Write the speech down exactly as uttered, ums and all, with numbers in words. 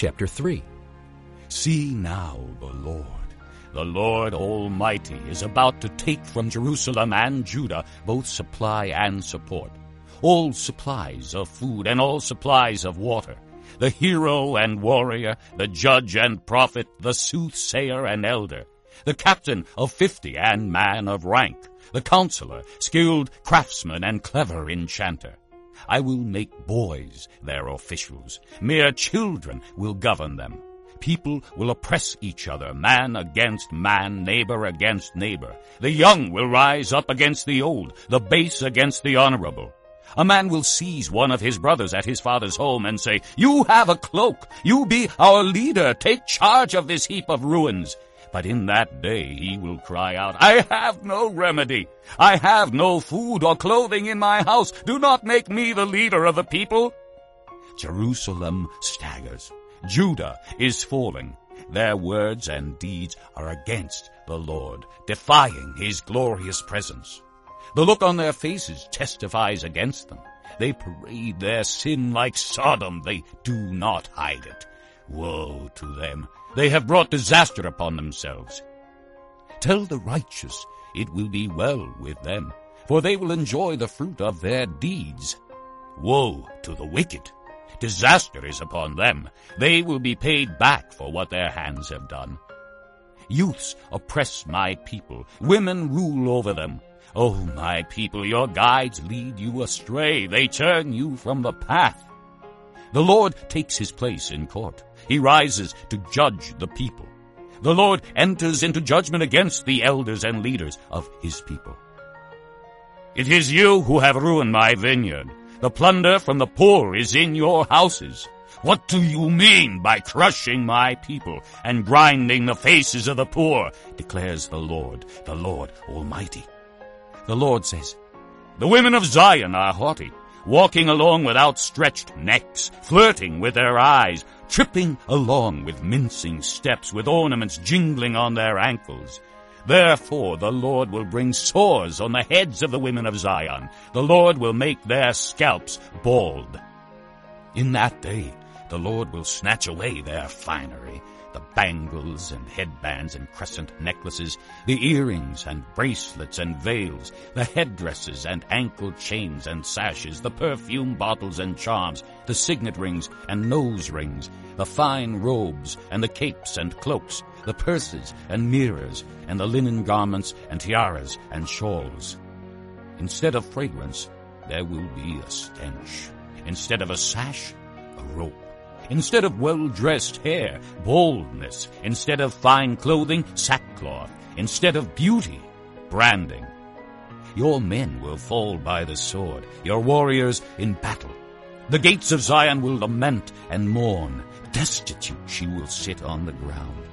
chapter three. See now the Lord, the Lord Almighty, is about to take from Jerusalem and Judah both supply and support, all supplies of food and all supplies of water, the hero and warrior, the judge and prophet, the soothsayer and elder, the captain of fifty and man of rank, the counselor, skilled craftsman and clever enchanter. I will make boys their officials. Mere children will govern them. People will oppress each other, man against man, neighbor against neighbor. The young will rise up against the old, the base against the honorable. A man will seize one of his brothers at his father's home and say, "You have a cloak. You be our leader. Take charge of this heap of ruins." But in that day he will cry out, "I have no remedy. I have no food or clothing in my house. Do not make me the leader of the people." Jerusalem staggers. Judah is falling. Their words and deeds are against the Lord, defying his glorious presence. The look on their faces testifies against them. They parade their sin like Sodom. They do not hide it. Woe to them! They have brought disaster upon themselves. Tell the righteous it will be well with them, for they will enjoy the fruit of their deeds. Woe to the wicked! Disaster is upon them. They will be paid back for what their hands have done. Youths oppress my people. Women rule over them. O my people, your guides lead you astray. They turn you from the path. The Lord takes his place in court. He rises to judge the people. The Lord enters into judgment against the elders and leaders of his people. It is you who have ruined my vineyard. The plunder from the poor is in your houses. What do you mean by crushing my people and grinding the faces of the poor, declares the Lord, the Lord Almighty. The Lord says, "The women of Zion are haughty, walking along with outstretched necks, flirting with their eyes, tripping along with mincing steps, with ornaments jingling on their ankles. Therefore the Lord will bring sores on the heads of the women of Zion. The Lord will make their scalps bald. In that day the Lord will snatch away their finery, the bangles and headbands and crescent necklaces, the earrings and bracelets and veils, the headdresses and ankle chains and sashes, the perfume bottles and charms, the signet rings and nose rings, the fine robes and the capes and cloaks, the purses and mirrors, and the linen garments and tiaras and shawls. Instead of fragrance, there will be a stench. Instead of a sash, a rope. Instead of well-dressed hair, baldness. Instead of fine clothing, sackcloth. Instead of beauty, branding. Your men will fall by the sword, your warriors in battle. The gates of Zion will lament and mourn. Destitute she will sit on the ground.